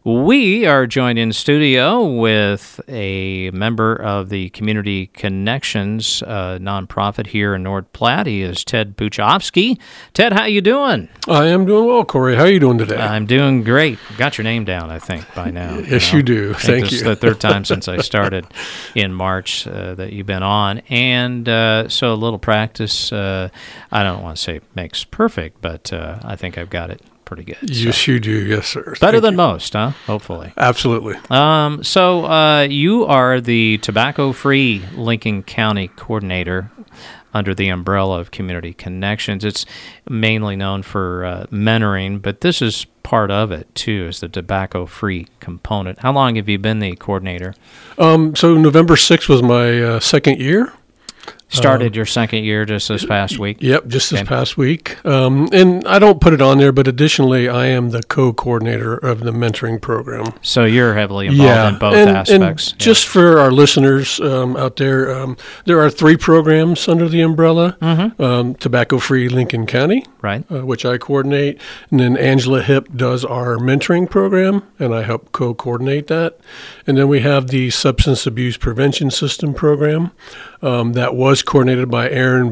We are joined in studio with a member of the Community Connections nonprofit here in North Platte. He is Ted Puchofsky. Ted, how you doing? I am doing well, Corey. How are you doing today? I'm doing great. Got your name down, I think, by now. Yes, you do. Thank you. This is the third time since I started in March that you've been on. And so a little practice, I don't want to say makes perfect, but I think I've got it pretty good. Yes, you do. Yes, sir. Better than most, huh? Hopefully. Absolutely. So you are the tobacco-free Lincoln County coordinator under the umbrella of Community Connections. It's mainly known for mentoring, but this is part of it, too, is the tobacco-free component. How long have you been the coordinator? So November 6th was my second year. Started your second year just this past week? Yep, just this past week. And I don't put it on there, but additionally, I am the co-coordinator of the mentoring program. So you're heavily involved in both aspects. And just for our listeners out there, there are 3 programs under the umbrella. Tobacco-free Lincoln County, right, which I coordinate. And then Angela Hip does our mentoring program, and I help co-coordinate that. And then we have the Substance Abuse Prevention System program that was coordinated by Erin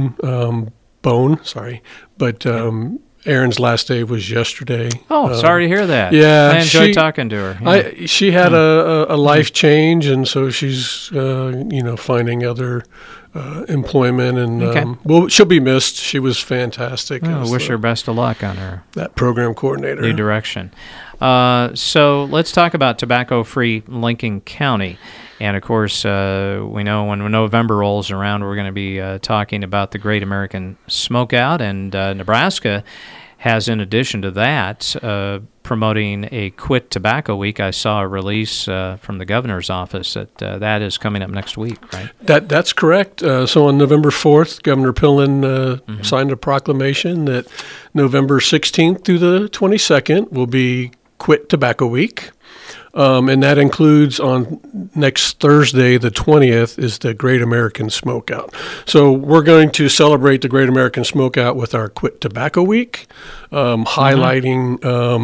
Bone, but Erin's last day was yesterday. Oh, sorry to hear that. Yeah. I enjoyed talking to her. Yeah. She had a life change, and so she's, finding other employment, and well, she'll be missed. She was fantastic. I wish her best of luck on her that program coordinator. New direction. So let's talk about tobacco-free Lincoln County. And, of course, we know when November rolls around, we're going to be talking about the Great American Smokeout. And Nebraska has, in addition to that, promoting a Quit Tobacco Week. I saw a release from the governor's office that is coming up next week, right? That's correct. So on November 4th, Governor Pillen signed a proclamation that November 16th through the 22nd will be Quit Tobacco Week. And that includes on next Thursday, the 20th, is the Great American Smokeout. So we're going to celebrate the Great American Smokeout with our Quit Tobacco Week, highlighting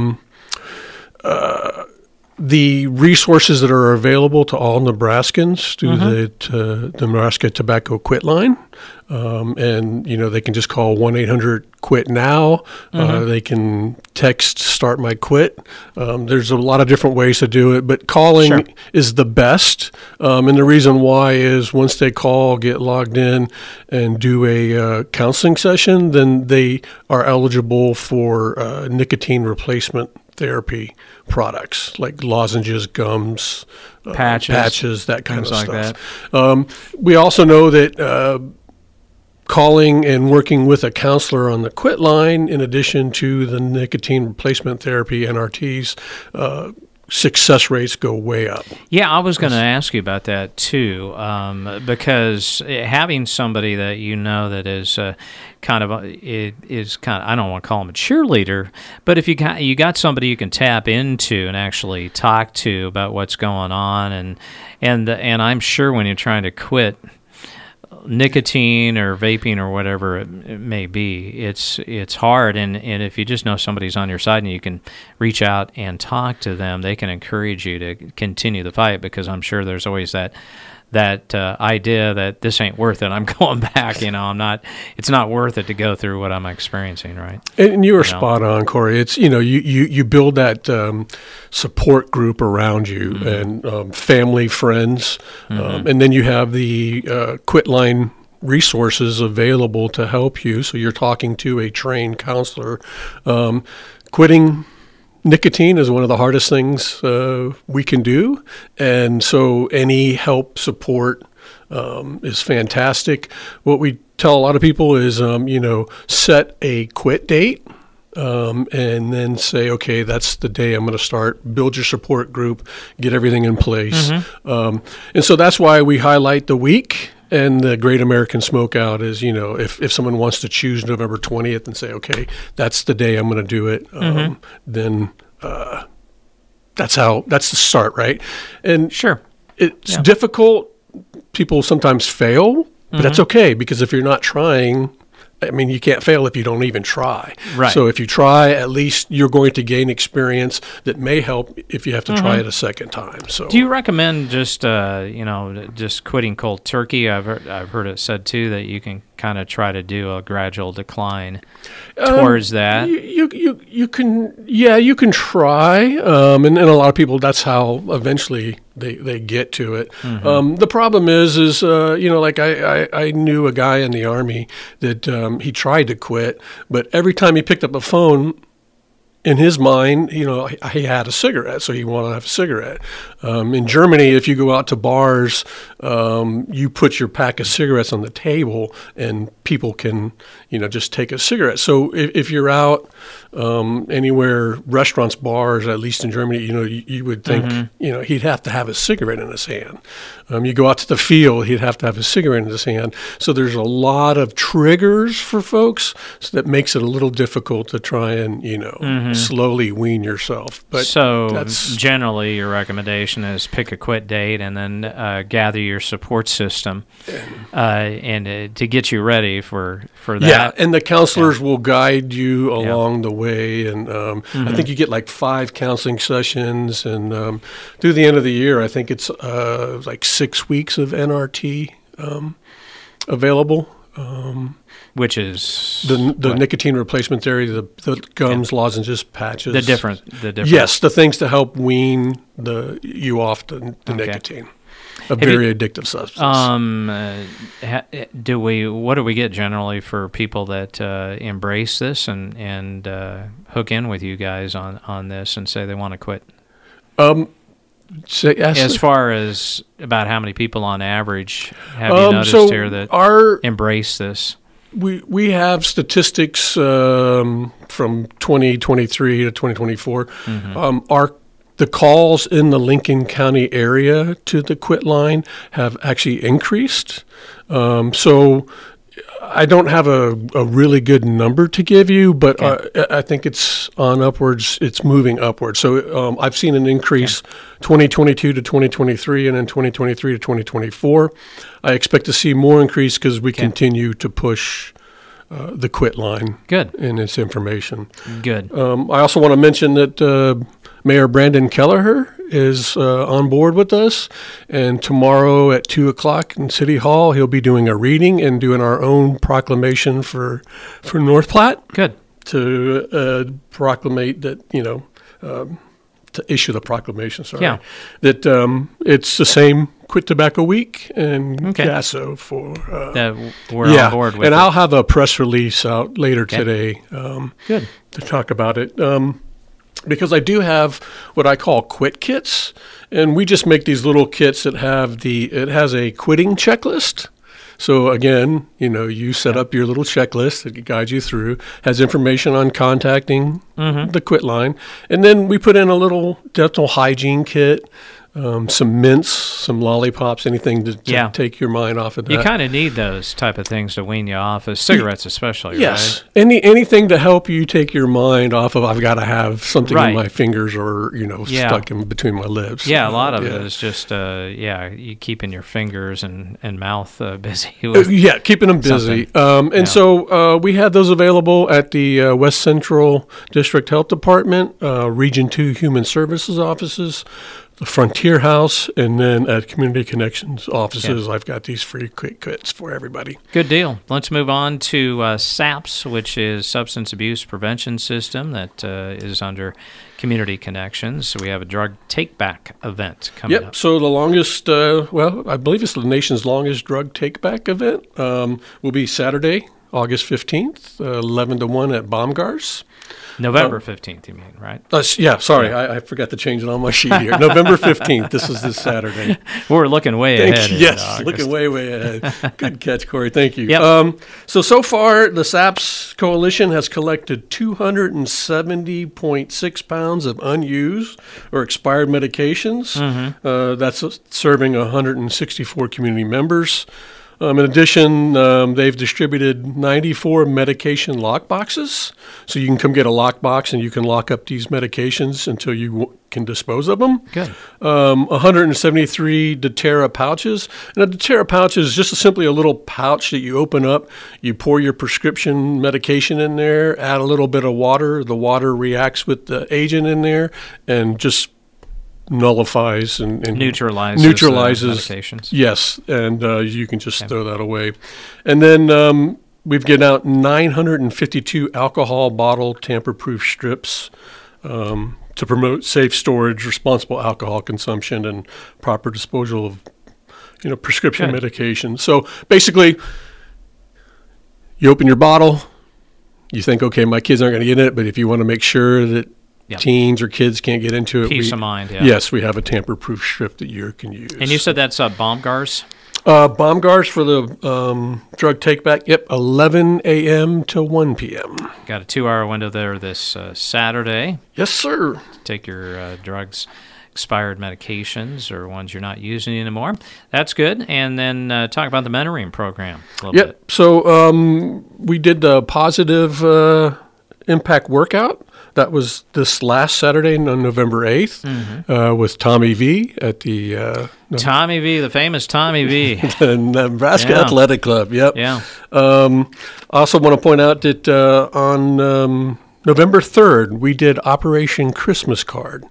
the resources that are available to all Nebraskans through the Nebraska Tobacco Quit line. And, they can just call 1-800-QUIT-NOW. They can text Start My Quit. There's a lot of different ways to do it, but calling is the best. And the reason why is once they call, get logged in, and do a counseling session, then they are eligible for nicotine replacement therapy products like lozenges, gums, patches, that kind of stuff. We also know that calling and working with a counselor on the Quit line, in addition to the nicotine replacement therapy, NRTs, success rates go way up. Yeah, I was going to ask you about that too, because having somebody that that is kind of I don't want to call him a cheerleader, but if you got somebody you can tap into and actually talk to about what's going on, and I'm sure when you're trying to quit nicotine or vaping or whatever it may be, it's hard, and if you just know somebody's on your side and you can reach out and talk to them, they can encourage you to continue the fight, because I'm sure there's always that idea that this ain't worth it. I'm going back. It's not worth it to go through what I'm experiencing, right? And you were spot on, Corey. It's you build that support group around you, and family, friends, and then you have the Quit line resources available to help you. So you're talking to a trained counselor. Quitting nicotine is one of the hardest things we can do, and so any help, support is fantastic. What we tell a lot of people is, set a quit date, and then say, okay, that's the day I'm going to start. Build your support group, get everything in place. And so that's why we highlight the week. And the Great American Smokeout is, if someone wants to choose November 20th and say, okay, that's the day I'm going to do it, then that's the start, right? And it's difficult. People sometimes fail, but that's okay, because if you're not trying, I mean, you can't fail if you don't even try. Right. So if you try, at least you're going to gain experience that may help if you have to try it a second time. So do you recommend just just quitting cold turkey? I've heard it said too that you can kind of try to do a gradual decline towards that. You can try, and a lot of people, that's how eventually they get to it. The problem is like I knew a guy in the Army that he tried to quit, but every time he picked up a phone, in his mind, he had a cigarette, so he wanted to have a cigarette. In Germany, if you go out to bars, you put your pack of cigarettes on the table, and people can, just take a cigarette. So if you're out anywhere, restaurants, bars, at least in Germany, you would think, he'd have to have a cigarette in his hand. You go out to the field, he'd have to have a cigarette in his hand. So there's a lot of triggers for folks, so that makes it a little difficult to try and, slowly wean yourself. But so generally your recommendation is pick a quit date and then gather your support system and to get you ready for that. Yeah, and the counselors will guide you along the way. And I think you get like 5 counseling sessions. And through the end of the year, I think it's like 6 weeks of NRT available. Which is the nicotine replacement therapy, the gums, lozenges, patches. The different. Yes, the things to help wean you off the nicotine, a very addictive substance. What do we get generally for people that embrace this and hook in with you guys on this and say they want to quit? As far as about how many people on average have you noticed here that embrace this? We have statistics from 2023 to 2024. The calls in the Lincoln County area to the quit line have actually increased. So I don't have a really good number to give you, but I think it's upwards. It's moving upwards. So I've seen an increase 2022 to 2023 and then 2023 to 2024. I expect to see more increase because we continue to push the quit line in its information. Good. I also want to mention that Mayor Brandon Kelleher is on board with us, and tomorrow at 2:00 in City Hall, he'll be doing a reading and doing our own proclamation for North Platte. Good. To proclamate that, to issue the proclamation, that it's the same Quit Tobacco Week and GASO for... we're on board with and I'll have a press release out later today to talk about it. Because I do have what I call quit kits, and we just make these little kits that it has a quitting checklist. So again, you set up your little checklist that guides you through, has information on contacting the quit line, and then we put in a little dental hygiene kit, some mints, some lollipops, anything to take your mind off of that. You kind of need those type of things to wean you off, cigarettes especially, yes. Right? Anything to help you take your mind off of, I've got to have something in my fingers or, stuck in between my lips. Yeah, a lot of it is just, you keeping your fingers and mouth busy. Keeping them busy. So we had those available at the West Central District Health Department, Region 2 Human Services offices, the Frontier House, and then at Community Connections offices, I've got these free quick kits for everybody. Good deal. Let's move on to SAPS, which is Substance Abuse Prevention System that is under Community Connections. So we have a drug take-back event coming up. So the longest, I believe it's the nation's longest drug take-back event, will be Saturday, August 15th, 11 to 1 at Baumgars. November 15th, you mean, right? I forgot to change it on my sheet here. November 15th, this is this Saturday. We're looking way ahead. Yes, looking way ahead. Good catch, Corey. Thank you. Yep. So far, the SAPS Coalition has collected 270.6 pounds of unused or expired medications. That's serving 164 community members. In addition, they've distributed 94 medication lock boxes. So you can come get a lock box and you can lock up these medications until you can dispose of them. Good. 173 doTERRA pouches. And a doTERRA pouch is just simply a little pouch that you open up. You pour your prescription medication in there, add a little bit of water. The water reacts with the agent in there and just nullifies and neutralizes medications. Yes, and you can just throw that away. And then we've given out 952 alcohol bottle tamper-proof strips to promote safe storage, responsible alcohol consumption, and proper disposal of prescription medication. So basically, you open your bottle, you think, okay, my kids aren't going to get in it, but if you want to make sure that teens or kids can't get into it. Peace of mind, Yes, we have a tamper-proof strip that you can use. And you said that's BOMGARS? BOMGARS for the drug take-back, 11 a.m. to 1 p.m. Got a 2-hour window there this Saturday. Yes, sir. Take your drugs, expired medications, or ones you're not using anymore. That's good. And then talk about the mentoring program a little bit. So we did the positive impact workout. That was this last Saturday on November 8th with Tommy V at the... Tommy V, the famous Tommy V. the Nebraska Athletic Club, yep. Yeah. I also want to point out that on November 3rd, we did Operation Christmas Card.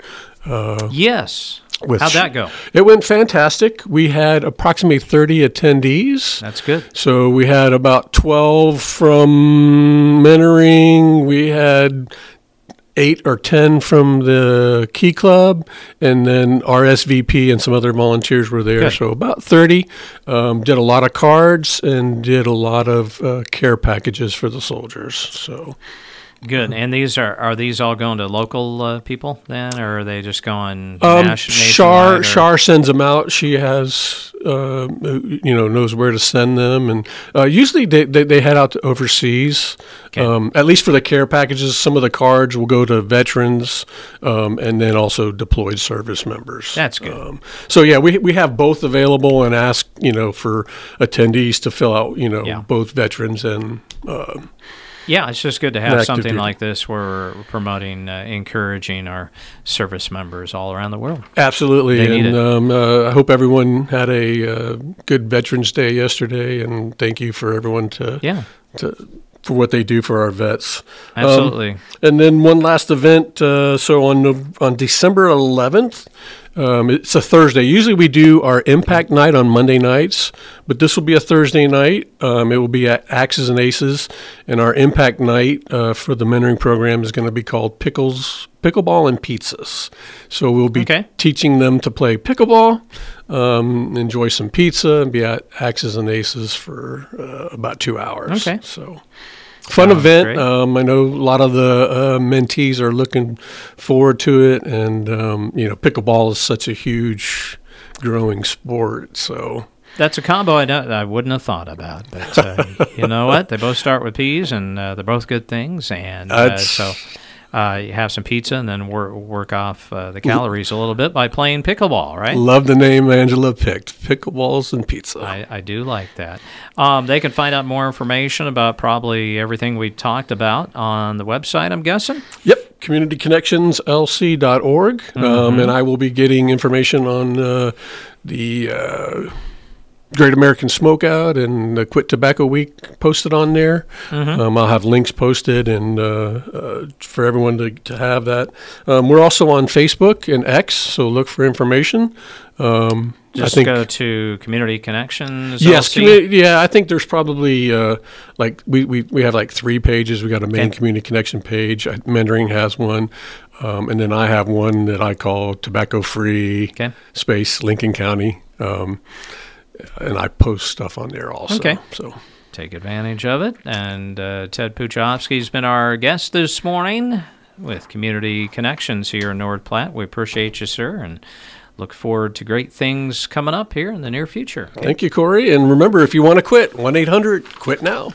Yes. How'd that go? It went fantastic. We had approximately 30 attendees. That's good. So we had about 12 from mentoring. We had 8 or 10 from the Key Club, and then RSVP and some other volunteers were there. Good. So about 30. Did a lot of cards and did a lot of care packages for the soldiers. So good. And these are these all going to local people then, or are they just going nationwide? Shar sends them out. She has, knows where to send them, and usually they head out to overseas. Okay. At least for the care packages, some of the cards will go to veterans, and then also deployed service members. That's good. So we have both available, and ask for attendees to fill out both veterans and. Yeah, it's just good to have something like this where we're promoting, encouraging our service members all around the world. Absolutely, and I hope everyone had a good Veterans Day yesterday, and thank you for everyone for what they do for our vets. Absolutely. And then one last event. So on December 11th. It's a Thursday. Usually we do our Impact Night on Monday nights, but this will be a Thursday night. It will be at Axes and Aces, and our Impact Night for the mentoring program is going to be called Pickleball and Pizzas. So we'll be teaching them to play pickleball, enjoy some pizza, and be at Axes and Aces for about 2 hours. Okay. So fun event. I know a lot of the mentees are looking forward to it, and pickleball is such a huge, growing sport. So that's a combo I wouldn't have thought about. But you know what? They both start with P's, and they're both good things. And so you have some pizza, and then work off the calories a little bit by playing pickleball, right? Love the name Angela picked, pickleballs and pizza. I do like that. They can find out more information about probably everything we talked about on the website, I'm guessing? Yep, communityconnectionslc.org. And I will be getting information on the Great American Smokeout and the Quit Tobacco Week posted on there. I'll have links posted and for everyone to have that. We're also on Facebook and X, so look for information. Just go to Community Connections. Yes, I think there's probably we have 3 pages. We got a main Community Connection page. Mentoring has one, and then I have one that I call Tobacco Free space Lincoln County. And I post stuff on there also. Okay. So take advantage of it. And Ted Puchowski's been our guest this morning with Community Connections here in North Platte. We appreciate you, sir, and look forward to great things coming up here in the near future. Thank you, Corey. And remember, if you want to quit, 1-800-QUIT-NOW.